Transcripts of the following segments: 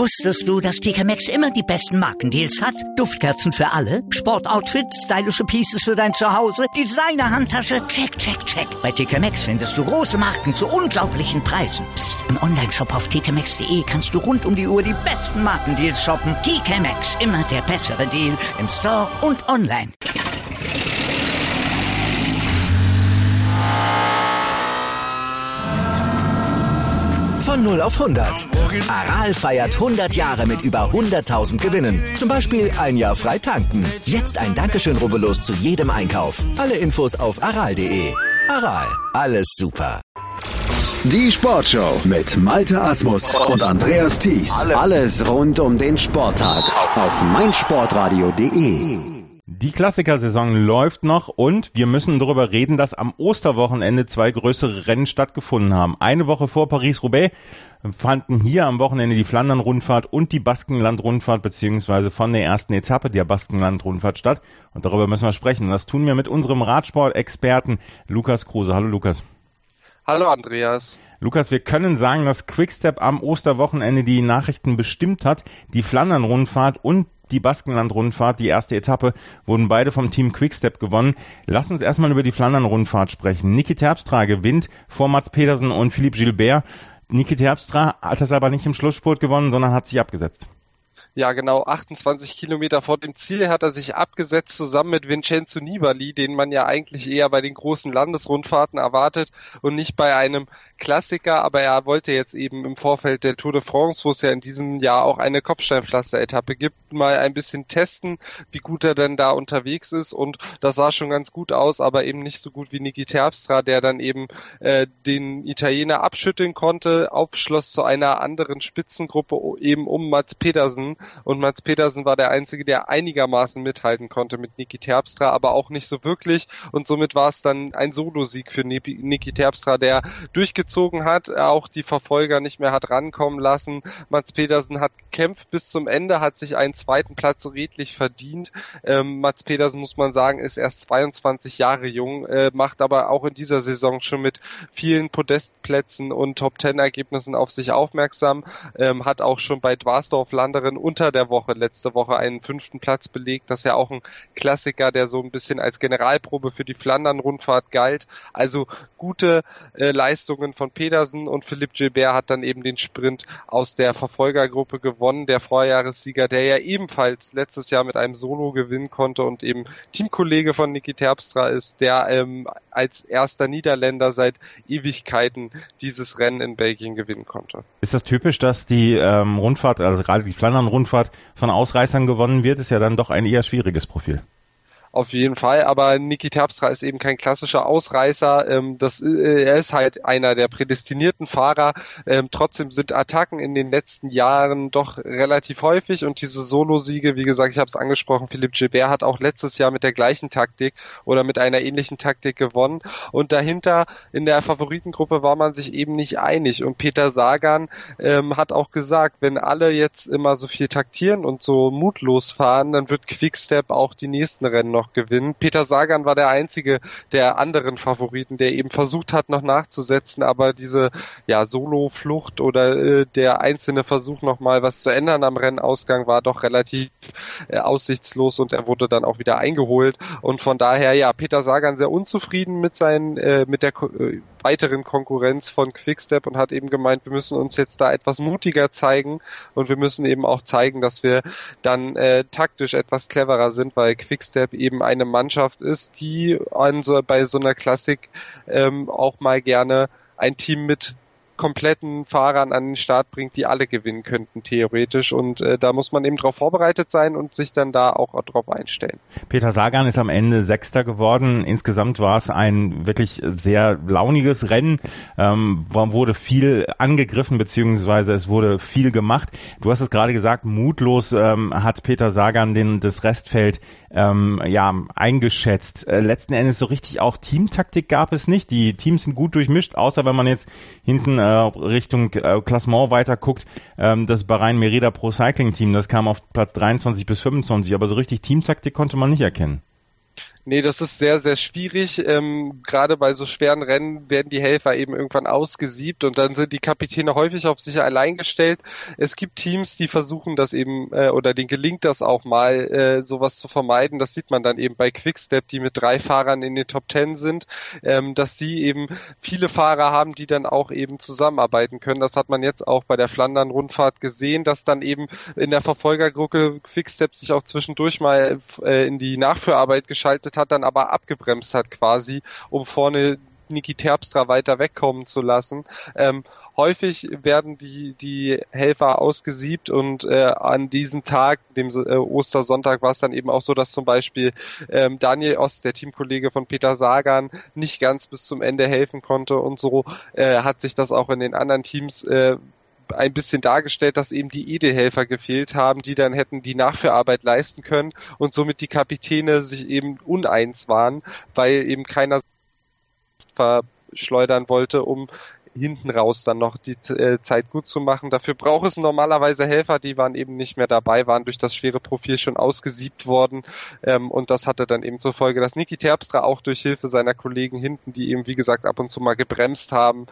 Wusstest du, dass TK Maxx immer die besten Markendeals hat? Duftkerzen für alle, Sportoutfits, stylische Pieces für dein Zuhause, Designer-Handtasche, check, check, check. Bei TK Maxx findest du große Marken zu unglaublichen Preisen. Psst. Im Onlineshop auf tkmaxx.de kannst du rund um die Uhr die besten Markendeals shoppen. TK Maxx, immer der bessere Deal im Store und online. Von 0 auf 100. Aral feiert 100 Jahre mit über 100.000 Gewinnen. Zum Beispiel ein Jahr frei tanken. Jetzt ein Dankeschön, rubbellos zu jedem Einkauf. Alle Infos auf aral.de. Aral, alles super. Die Sportshow mit Malte Asmus und Andreas Thies. Alles rund um den Sporttag auf meinsportradio.de. Die Klassikersaison läuft noch und wir müssen darüber reden, dass am Osterwochenende 2 größere Rennen stattgefunden haben. Eine Woche vor Paris-Roubaix fanden hier am Wochenende die Flandern-Rundfahrt und die Baskenland-Rundfahrt beziehungsweise von der ersten Etappe der Baskenland-Rundfahrt statt. Und darüber müssen wir sprechen. Das tun wir mit unserem Radsport-Experten Lukas Kruse. Hallo Lukas. Hallo Andreas. Lukas, wir können sagen, dass Quickstep am Osterwochenende die Nachrichten bestimmt hat. Die Flandern-Rundfahrt und die Baskenland-Rundfahrt, die erste Etappe, wurden beide vom Team Quickstep gewonnen. Lass uns erstmal über die Flandern-Rundfahrt sprechen. Niki Terpstra gewinnt vor Mads Pedersen und Philippe Gilbert. Niki Terpstra hat das aber nicht im Schlussspurt gewonnen, sondern hat sich abgesetzt. Ja, genau, 28 Kilometer vor dem Ziel hat er sich abgesetzt, zusammen mit Vincenzo Nibali, den man ja eigentlich eher bei den großen Landesrundfahrten erwartet und nicht bei einem Klassiker, aber er wollte jetzt eben im Vorfeld der Tour de France, wo es ja in diesem Jahr auch eine Kopfsteinpflaster-Etappe gibt, mal ein bisschen testen, wie gut er denn da unterwegs ist, und das sah schon ganz gut aus, aber eben nicht so gut wie Niki Terpstra, der dann eben den Italiener abschütteln konnte, aufschloss zu einer anderen Spitzengruppe eben um Mads Pedersen. Und Mads Pedersen war der Einzige, der einigermaßen mithalten konnte mit Niki Terpstra, aber auch nicht so wirklich. Und somit war es dann ein Solosieg für Niki Terpstra, der durchgezogen hat, auch die Verfolger nicht mehr hat rankommen lassen. Mads Pedersen hat gekämpft bis zum Ende, hat sich einen zweiten Platz redlich verdient. Mads Pedersen, muss man sagen, ist erst 22 Jahre jung, macht aber auch in dieser Saison schon mit vielen Podestplätzen und Top-10-Ergebnissen auf sich aufmerksam, hat auch schon bei Dwarsdorf-Landeren unter der Woche, letzte Woche, einen 5. Platz belegt. Das ist ja auch ein Klassiker, der so ein bisschen als Generalprobe für die Flandern-Rundfahrt galt. Also gute Leistungen von Pedersen, und Philippe Gilbert hat dann eben den Sprint aus der Verfolgergruppe gewonnen. Der Vorjahressieger, der ja ebenfalls letztes Jahr mit einem Solo gewinnen konnte und eben Teamkollege von Niki Terpstra ist, der als erster Niederländer seit Ewigkeiten dieses Rennen in Belgien gewinnen konnte. Ist das typisch, dass die Rundfahrt, also gerade die Flandern-Rundfahrt von Ausreißern gewonnen wird? Ist ja dann doch ein eher schwieriges Profil. Auf jeden Fall, aber Niki Terpstra ist eben kein klassischer Ausreißer. Er ist halt einer der prädestinierten Fahrer. Trotzdem sind Attacken in den letzten Jahren doch relativ häufig, und diese Solosiege, wie gesagt, ich habe es angesprochen, Philippe Gilbert hat auch letztes Jahr mit der gleichen Taktik oder mit einer ähnlichen Taktik gewonnen, und dahinter in der Favoritengruppe war man sich eben nicht einig, und Peter Sagan hat auch gesagt, wenn alle jetzt immer so viel taktieren und so mutlos fahren, dann wird Quickstep auch die nächsten Rennen noch gewinnen. Peter Sagan war der einzige der anderen Favoriten, der eben versucht hat, noch nachzusetzen, aber diese Solo-Flucht oder der einzelne Versuch, nochmal was zu ändern am Rennausgang, war doch relativ aussichtslos, und er wurde dann auch wieder eingeholt, und von daher, Peter Sagan sehr unzufrieden mit der weiteren Konkurrenz von Quickstep und hat eben gemeint, wir müssen uns jetzt da etwas mutiger zeigen, und wir müssen eben auch zeigen, dass wir dann taktisch etwas cleverer sind, weil Quickstep eben eine Mannschaft ist, die bei so einer Klassik auch mal gerne ein Team mit kompletten Fahrern an den Start bringt, die alle gewinnen könnten, theoretisch. Und da muss man eben darauf vorbereitet sein und sich dann da auch drauf einstellen. Peter Sagan ist am Ende Sechster geworden. Insgesamt war es ein wirklich sehr launiges Rennen. Wurde viel angegriffen, beziehungsweise es wurde viel gemacht. Du hast es gerade gesagt, mutlos hat Peter Sagan das Restfeld eingeschätzt. Letzten Endes so richtig auch Teamtaktik gab es nicht. Die Teams sind gut durchmischt, außer wenn man jetzt hinten Richtung Klassement weiter guckt, das Bahrain Merida Pro Cycling Team, das kam auf Platz 23 bis 25, aber so richtig Teamtaktik konnte man nicht erkennen. Nee, das ist sehr, sehr schwierig. Gerade bei so schweren Rennen werden die Helfer eben irgendwann ausgesiebt und dann sind die Kapitäne häufig auf sich allein gestellt. Es gibt Teams, die versuchen das eben, oder denen gelingt das auch mal, sowas zu vermeiden. Das sieht man dann eben bei Quickstep, die mit 3 Fahrern in den Top 10 sind, dass sie eben viele Fahrer haben, die dann auch eben zusammenarbeiten können. Das hat man jetzt auch bei der Flandern-Rundfahrt gesehen, dass dann eben in der Verfolgergruppe Quickstep sich auch zwischendurch mal in die Nachführarbeit geschaltet hat, dann aber abgebremst hat quasi, um vorne Niki Terpstra weiter wegkommen zu lassen. Häufig werden die Helfer ausgesiebt und an diesem Tag, dem Ostersonntag, war es dann eben auch so, dass zum Beispiel Daniel Ost, der Teamkollege von Peter Sagan, nicht ganz bis zum Ende helfen konnte und so hat sich das auch in den anderen Teams ein bisschen dargestellt, dass eben die Edelhelfer gefehlt haben, die dann hätten die Nachführarbeit leisten können und somit die Kapitäne sich eben uneins waren, weil eben keiner verschleudern wollte, um hinten raus dann noch die Zeit gut zu machen. Dafür braucht es normalerweise Helfer, die waren eben nicht mehr dabei, waren durch das schwere Profil schon ausgesiebt worden und das hatte dann eben zur Folge, dass Niki Terpstra auch durch Hilfe seiner Kollegen hinten, die eben wie gesagt ab und zu mal gebremst haben,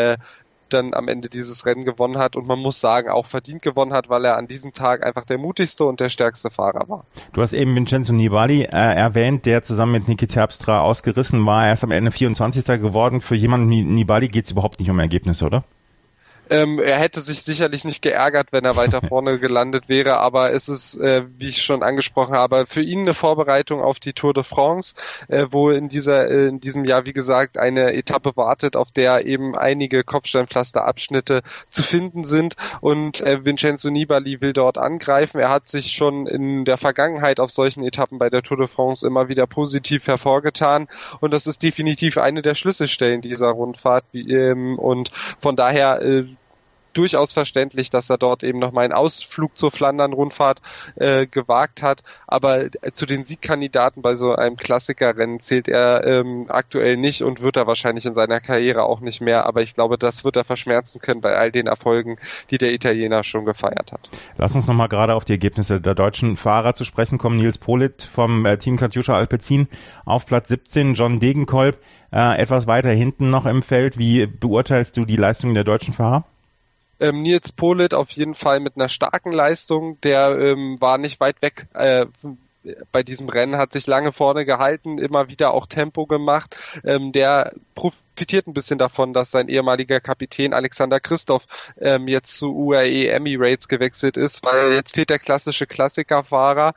dann am Ende dieses Rennen gewonnen hat und man muss sagen, auch verdient gewonnen hat, weil er an diesem Tag einfach der mutigste und der stärkste Fahrer war. Du hast eben Vincenzo Nibali erwähnt, der zusammen mit Niki Terpstra ausgerissen war. Er ist am Ende 24. geworden. Für jemanden wie Nibali geht es überhaupt nicht um Ergebnisse, oder? Er hätte sich sicherlich nicht geärgert, wenn er weiter vorne gelandet wäre, aber es ist, wie ich schon angesprochen habe, für ihn eine Vorbereitung auf die Tour de France, wo in diesem Jahr, wie gesagt, eine Etappe wartet, auf der eben einige Kopfsteinpflasterabschnitte zu finden sind und Vincenzo Nibali will dort angreifen. Er hat sich schon in der Vergangenheit auf solchen Etappen bei der Tour de France immer wieder positiv hervorgetan und das ist definitiv eine der Schlüsselstellen dieser Rundfahrt und von daher durchaus verständlich, dass er dort eben nochmal einen Ausflug zur Flandern-Rundfahrt gewagt hat, aber zu den Siegkandidaten bei so einem Klassikerrennen zählt er aktuell nicht und wird er wahrscheinlich in seiner Karriere auch nicht mehr, aber ich glaube, das wird er verschmerzen können bei all den Erfolgen, die der Italiener schon gefeiert hat. Lass uns nochmal gerade auf die Ergebnisse der deutschen Fahrer zu sprechen kommen. Nils Politt vom Team Katusha Alpecin auf Platz 17, John Degenkolb etwas weiter hinten noch im Feld. Wie beurteilst du die Leistung der deutschen Fahrer? Nils Politt auf jeden Fall mit einer starken Leistung, der war nicht weit weg bei diesem Rennen, hat sich lange vorne gehalten, immer wieder auch Tempo gemacht, der profitiert ein bisschen davon, dass sein ehemaliger Kapitän Alexander Kristoff jetzt zu UAE Emirates gewechselt ist, weil jetzt fehlt der klassische Klassikerfahrer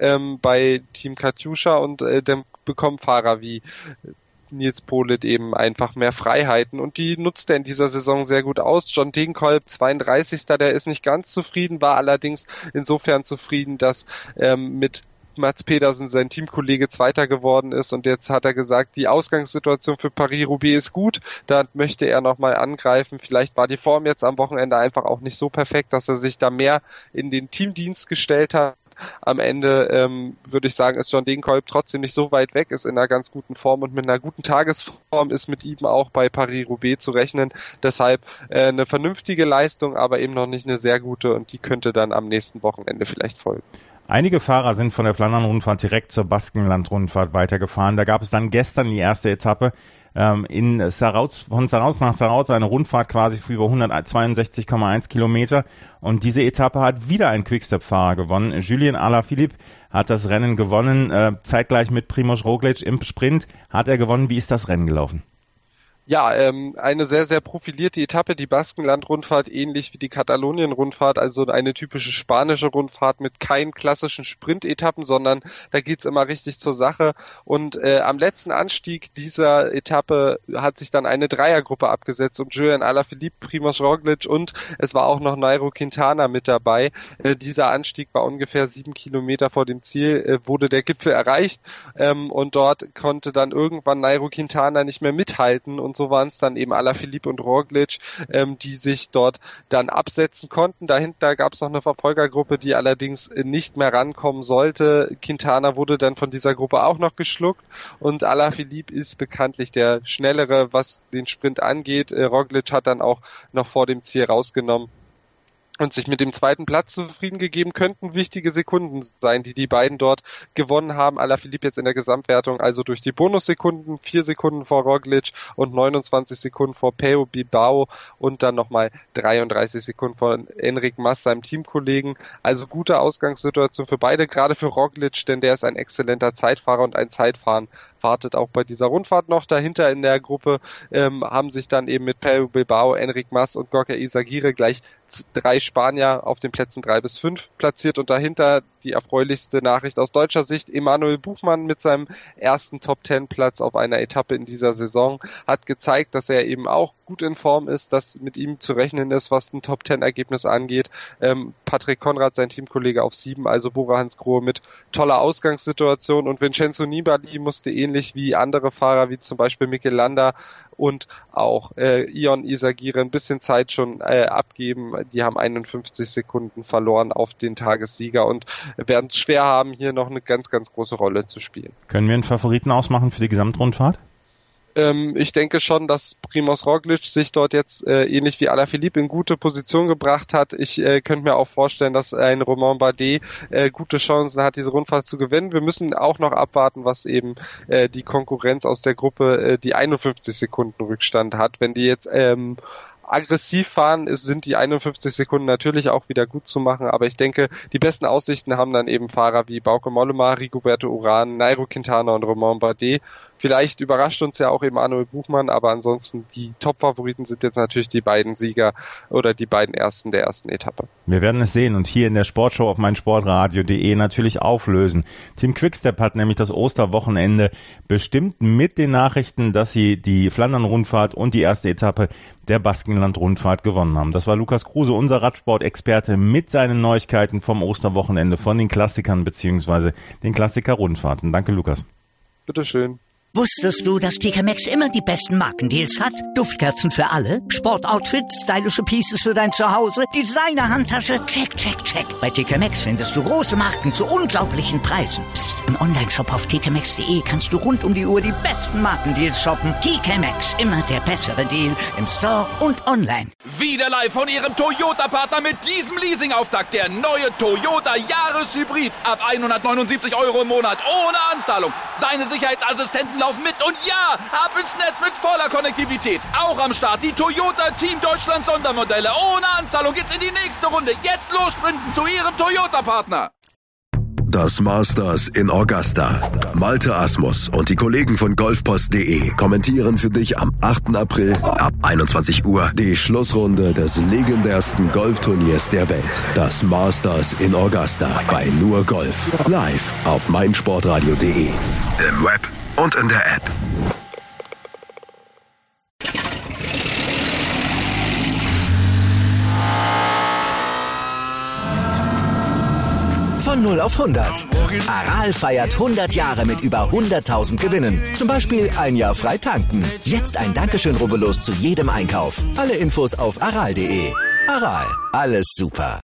bei Team Katusha und dann bekommen Fahrer wie Nils Politt eben einfach mehr Freiheiten und die nutzt er in dieser Saison sehr gut aus. John Degenkolb, 32. Der ist nicht ganz zufrieden, war allerdings insofern zufrieden, dass mit Mats Pedersen, sein Teamkollege, Zweiter geworden ist und jetzt hat er gesagt, die Ausgangssituation für Paris-Roubaix ist gut, da möchte er nochmal angreifen. Vielleicht war die Form jetzt am Wochenende einfach auch nicht so perfekt, dass er sich da mehr in den Teamdienst gestellt hat. Am Ende würde ich sagen, ist John Degenkolb trotzdem nicht so weit weg, ist in einer ganz guten Form und mit einer guten Tagesform ist mit ihm auch bei Paris-Roubaix zu rechnen. Deshalb eine vernünftige Leistung, aber eben noch nicht eine sehr gute und die könnte dann am nächsten Wochenende vielleicht folgen. Einige Fahrer sind von der Flandern-Rundfahrt direkt zur Baskenland-Rundfahrt weitergefahren. Da gab es dann gestern die erste Etappe von Sarauz nach Sarauz, eine Rundfahrt quasi für über 162,1 Kilometer. Und diese Etappe hat wieder ein Quickstep-Fahrer gewonnen. Julien Alaphilippe hat das Rennen gewonnen, zeitgleich mit Primož Roglič im Sprint hat er gewonnen. Wie ist das Rennen gelaufen? Ja, eine sehr, sehr profilierte Etappe, die Baskenland-Rundfahrt, ähnlich wie die Katalonien-Rundfahrt, also eine typische spanische Rundfahrt mit keinen klassischen Sprint-Etappen, sondern da geht's immer richtig zur Sache. Und am letzten Anstieg dieser Etappe hat sich dann eine Dreiergruppe abgesetzt und Julian Alaphilippe, Primož Roglič und es war auch noch Nairo Quintana mit dabei. Dieser Anstieg war ungefähr 7 Kilometer vor dem Ziel, wurde der Gipfel erreicht und dort konnte dann irgendwann Nairo Quintana nicht mehr mithalten und so waren es dann eben Alaphilippe und Roglič, die sich dort dann absetzen konnten. Dahinter gab es noch eine Verfolgergruppe, die allerdings nicht mehr rankommen sollte. Quintana wurde dann von dieser Gruppe auch noch geschluckt und Alaphilippe ist bekanntlich der Schnellere, was den Sprint angeht. Roglič hat dann auch noch vor dem Ziel rausgenommen. und sich mit dem zweiten Platz zufrieden gegeben, könnten wichtige Sekunden sein, die beiden dort gewonnen haben. Alaphilippe jetzt in der Gesamtwertung, also durch die Bonussekunden, 4 Sekunden vor Roglic und 29 Sekunden vor Pello Bilbao und dann nochmal 33 Sekunden vor Enric Mas, seinem Teamkollegen. Also gute Ausgangssituation für beide, gerade für Roglic, denn der ist ein exzellenter Zeitfahrer und ein Zeitfahren wartet auch bei dieser Rundfahrt noch. Dahinter in der Gruppe haben sich dann eben mit Pello Bilbao, Enric Mas und Gorka Izagirre gleich 3 Spanier auf den Plätzen 3 bis 5 platziert und dahinter die erfreulichste Nachricht aus deutscher Sicht. Emanuel Buchmann mit seinem ersten Top-10-Platz auf einer Etappe in dieser Saison hat gezeigt, dass er eben auch gut in Form ist, dass mit ihm zu rechnen ist, was ein Top-10-Ergebnis angeht. Patrick Konrad, sein Teamkollege, auf 7, also Bora Hansgrohe mit toller Ausgangssituation und Vincenzo Nibali musste ähnlich wie andere Fahrer, wie zum Beispiel Mikel Landa und auch Ion Izagirre ein bisschen Zeit schon abgeben. Die haben 51 Sekunden verloren auf den Tagessieger und werden es schwer haben, hier noch eine ganz, ganz große Rolle zu spielen. Können wir einen Favoriten ausmachen für die Gesamtrundfahrt? Ich denke schon, dass Primož Roglic sich dort jetzt ähnlich wie Alaphilippe in gute Position gebracht hat. Ich könnte mir auch vorstellen, dass ein Romain Bardet gute Chancen hat, diese Rundfahrt zu gewinnen. Wir müssen auch noch abwarten, was eben die Konkurrenz aus der Gruppe, die 51 Sekunden Rückstand hat. Wenn die jetzt aggressiv fahren, sind die 51 Sekunden natürlich auch wieder gut zu machen, aber ich denke, die besten Aussichten haben dann eben Fahrer wie Bauke Mollema, Rigoberto Urán, Nairo Quintana und Romain Bardet. Vielleicht überrascht uns ja auch Emanuel Buchmann, aber ansonsten die Top-Favoriten sind jetzt natürlich die beiden Sieger oder die beiden Ersten der ersten Etappe. Wir werden es sehen und hier in der Sportshow auf meinsportradio.de natürlich auflösen. Team Quickstep hat nämlich das Osterwochenende bestimmt mit den Nachrichten, dass sie die Flandern-Rundfahrt und die erste Etappe der Baskenland-Rundfahrt gewonnen haben. Das war Lukas Kruse, unser Radsport-Experte, mit seinen Neuigkeiten vom Osterwochenende, von den Klassikern bzw. den Klassiker-Rundfahrten. Danke, Lukas. Bitteschön. Wusstest du, dass TK Maxx immer die besten Markendeals hat? Duftkerzen für alle, Sportoutfits, stylische Pieces für dein Zuhause, Designer-Handtasche, check, check, check. Bei TK Maxx findest du große Marken zu unglaublichen Preisen. Psst. Im Onlineshop auf tkmaxx.de kannst du rund um die Uhr die besten Markendeals shoppen. TK Maxx, immer der bessere Deal im Store und online. Wieder live von Ihrem Toyota-Partner mit diesem Leasing-Auftakt. Der neue Toyota Jahreshybrid. Ab 179 € im Monat, ohne Anzahlung. Seine Sicherheitsassistenten laufen mit und ja, ab ins Netz mit voller Konnektivität. Auch am Start die Toyota Team Deutschland Sondermodelle. Ohne Anzahlung geht's in die nächste Runde. Jetzt los sprinten zu Ihrem Toyota-Partner. Das Masters in Augusta. Malte Asmus und die Kollegen von golfpost.de kommentieren für dich am 8. April ab 21 Uhr die Schlussrunde des legendärsten Golfturniers der Welt. Das Masters in Augusta bei Nur Golf. Live auf meinsportradio.de. Im Web und in der App. Von 0 auf 100. Aral feiert 100 Jahre mit über 100.000 Gewinnen. Zum Beispiel ein Jahr frei tanken. Jetzt ein Dankeschön, rubbellos zu jedem Einkauf. Alle Infos auf aral.de. Aral, alles super.